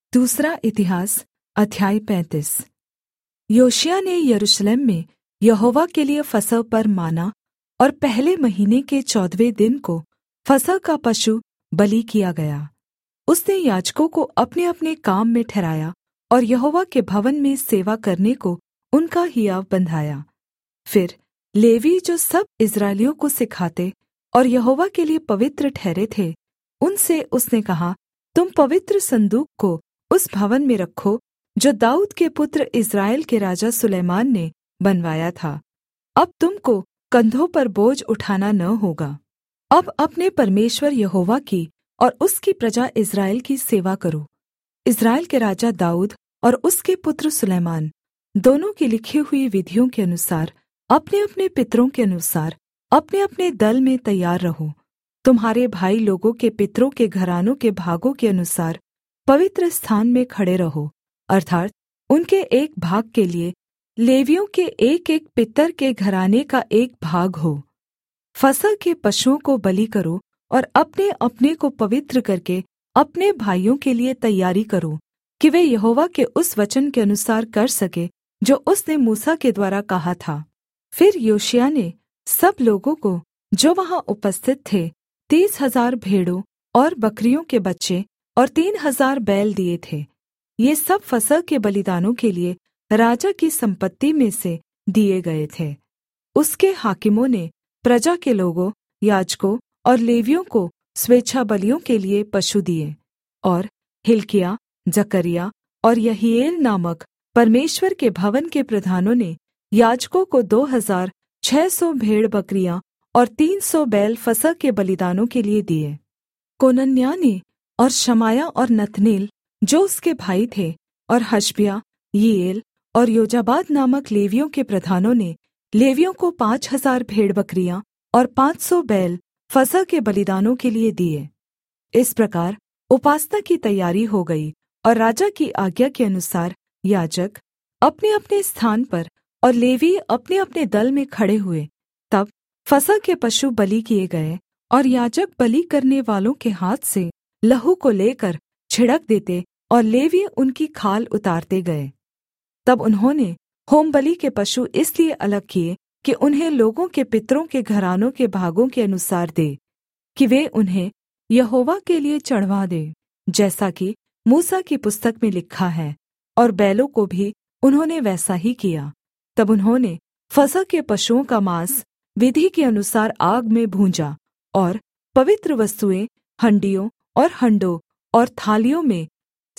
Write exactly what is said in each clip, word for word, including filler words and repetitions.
दूसरा इतिहास अध्याय पैंतीस। योशिय्याह ने यरूशलेम में यहोवा के लिये फसह पर माना और पहले महीने के चौदहवें दिन को फसह का पशु बलि किया गया। उसने याजकों को अपने-अपने काम में ठहराया और यहोवा के भवन में सेवा करने को उनका हियाव बन्धाया। फिर लेवी जो सब इस्राएलियों को सिखाते और यहोवा के लिये पवित्र ठहरे थे, उनसे उसने कहा, तुम पवित्र सन्दूक को उस भवन में रखो जो दाऊद के पुत्र इस्राएल के राजा सुलैमान ने बनवाया था। अब तुम को कंधों पर बोझ उठाना न होगा। अब अपने परमेश्वर यहोवा की और उसकी प्रजा इस्राएल की सेवा करो। इस्राएल के राजा दाऊद और उसके पुत्र सुलैमान दोनों की लिखी हुई विधियों के अनुसार अपने-अपने पितरों के अनुसार अपने-अपने दल में तैयार रहो। तुम्हारे भाई लोगों के पितरों के घरानों के भागों के अनुसार पवित्र स्थान में खड़े रहो, अर्थात् उनके एक भाग के लिये लेवियों के एक-एक पितर के घराने का एक भाग हो। फसह के पशुओं को बलि करो और अपने-अपने को पवित्र करके अपने भाइयों के लिये तैयारी करो कि वे यहोवा के उस वचन के अनुसार कर सके जो उसने मूसा के द्वारा कहा था। फिर योशिय्याह ने सब लोगों को जो वहाँ उपस्थित थे तीस हजार भेड़ों और बकरियों के बच्चे और तीन हजार बैल दिए थे। ये सब फसह के बलिदानों के लिये राजा की सम्पत्ति में से दिए गए थे। उसके हाकिमों ने प्रजा के लोगों, याजकों और लेवियों को स्वेच्छा बलियों के लिये पशु दिए। और हिल्किय्याह, जकर्याह और यहीएल नामक परमेश्वर के भवन के प्रधानों ने याजकों को दो हजार छः सौ भेड़ बकरियाँ और तीन सौ बैल फसह के बलिदानों के लिये दिए। कोनन्याह ने और शमायाह और नतनेल जो उसके भाई थे और हशब्याह, यीएल और योजाबाद नामक लेवियों के प्रधानों ने लेवियों को पाँच हजार भेड़ बकरियाँ और पाँच सौ बैल फसह के बलिदानों के लिये दिए। इस प्रकार उपासना की तैयारी हो गई और राजा की आज्ञा के अनुसार याजक अपने-अपने स्थान पर और लेवीय अपने-अपने दल में खड़े हुए। तब फसह के पशु बलि किए गए और याजक बलि करने वालों के हाथ से लहू को लेकर छिड़क देते और लेवीय उनकी खाल उतारते गए। तब उन्होंने होमबलि के पशु इसलिए अलग किए कि उन्हें लोगों के पितरों के घरानों के भागों के अनुसार दे, कि वे उन्हें यहोवा के लिये चढ़वा दें, जैसा कि मूसा की पुस्तक में लिखा है। और बैलों को भी उन्होंने वैसा ही किया। तब उन्होंने फसह के पशुओं का माँस विधि के अनुसार आग में भूंजा और पवित्र वस्तुएँ हण्डियों और हण्डों और थालियों में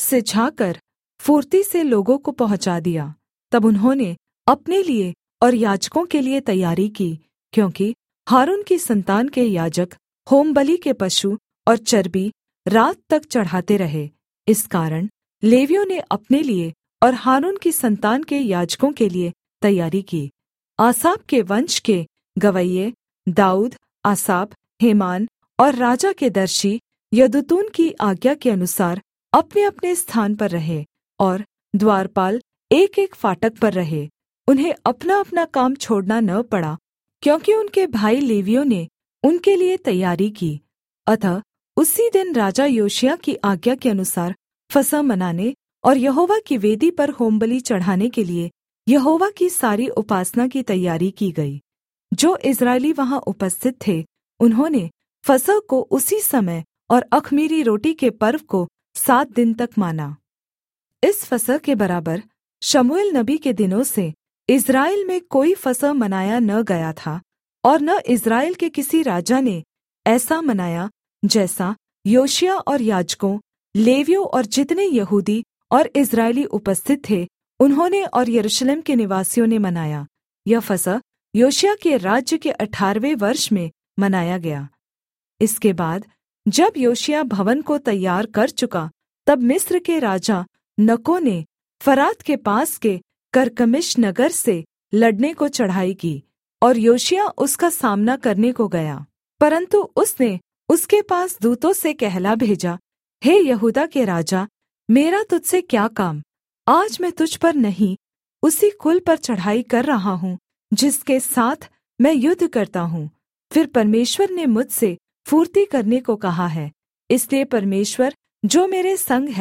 सिझाकर फुर्ती से लोगों को पहुँचा दिया। तब उन्होंने अपने लिए और याजकों के लिये तैयारी की, क्योंकि हारून की संतान के याजक होमबलि के पशु और चर्बी रात तक चढ़ाते रहे। इस कारण लेवियों ने अपने लिए और हारून की संतान के याजकों के लिये तैयारी की। आसाप के वंश के गवैये दाऊद, आसाप, हेमान और राजा के दर्शी यदूतून की आज्ञा के अनुसार अपने-अपने स्थान पर रहे और द्वारपाल एक-एक फाटक पर रहे। उन्हें अपना-अपना काम छोड़ना न पड़ा, क्योंकि उनके भाई लेवियों ने उनके लिये तैयारी की। अतः उसी दिन राजा योशिय्याह की आज्ञा के अनुसार फसह मनाने और यहोवा की वेदी पर होमबलि चढ़ाने के लिये यहोवा की सारी उपासना की तैयारी की गई। जो इस्राएली वहाँ उपस्थित थे, उन्होंने फसह को उसी समय और अख़मीरी रोटी के पर्व को सात दिन तक माना। इस फसह के बराबर शमूएल नबी के दिनों से इस्राएल में कोई फसह मनाया न गया था, और न इस्राएल के किसी राजा ने ऐसा मनाया जैसा योशिय्याह और याजकों, लेवियों और जितने यहूदी और इस्राएली उपस्थित थे, उन्होंने और यरूशलेम के निवासियों ने मनाया। यह फसह योशिय्याह के राज्य के अठारहवें वर्ष में मनाया गया। इसके बाद जब योशिय्याह भवन को तैयार कर चुका, तब मिस्र के राजा नको ने फरात के पास के करकमिश नगर से लड़ने को चढ़ाई की, और योशिय्याह उसका सामना करने को गया। परन्तु उसने उसके पास दूतों से कहला भेजा, हे यहूदा के राजा, मेरा तुझसे क्या काम? आज मैं तुझ पर नहीं, उसी कुल पर चढ़ाई कर रहा हूँ जिसके साथ मैं युद्ध करता हूँ। फिर परमेश्वर ने मुझसे फुर्ती करने को कहा है, इसलिए परमेश्वर जो मेरे संग है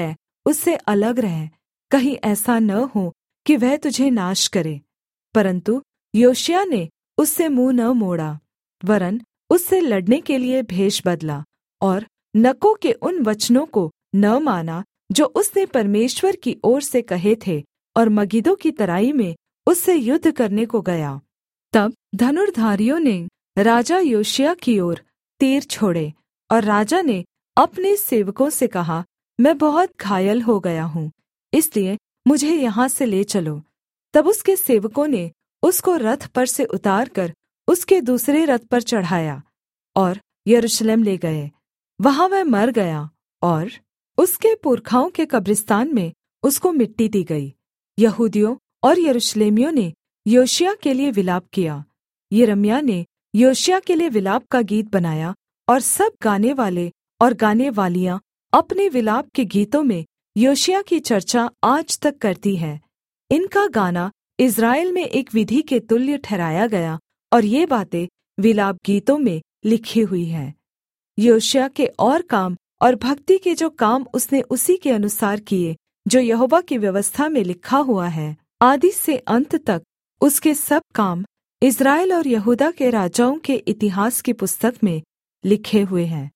उससे अलग रह, कहीं ऐसा न हो कि वह तुझे नाश करे। परन्तु योशिय्याह ने उससे मुँह न मोड़ा, वरन् उससे लड़ने के लिये भेष बदला और नको के उन वचनों को न माना जो उसने परमेश्वर की ओर से कहे थे, और मगिद्दो की तराई में उससे युद्ध करने को गया। तब धनुर्धारियों ने राजा योशिय्याह की ओर तीर छोड़े, और राजा ने अपने सेवकों से कहा, मैं बहुत घायल हो गया हूँ, इसलिए मुझे यहाँ से ले चलो। तब उसके सेवकों ने उसको रथ पर से उतारकर उसके दूसरे रथ पर चढ़ाया और यरूशलेम ले गए। वहाँ वह मर गया और उसके पुरखाओं के कब्रिस्तान में उसको मिट्टी दी गई। यहूदियों और यरूशलेमियों ने योशिय्याह के लिये विलाप किया। यिर्मयाह ने योशिय्याह के लिये विलाप का गीत बनाया, और सब गानेवाले और गानेवालियाँ अपने विलाप के गीतों में योशिय्याह की चर्चा आज तक करती है। इनका गाना इस्राएल में एक विधि के तुल्य ठहराया गया, और ये बातें विलाप गीतों में लिखी हुई हैं। योशिय्याह के और काम और भक्ति के जो काम उसने उसी के अनुसार किए, जो यहोवा की व्यवस्था में लिखा हुआ है, आदि से अन्त तक उसके सब काम इस्राएल और यहूदा के राजाओं के इतिहास की पुस्तक में लिखे हुए हैं।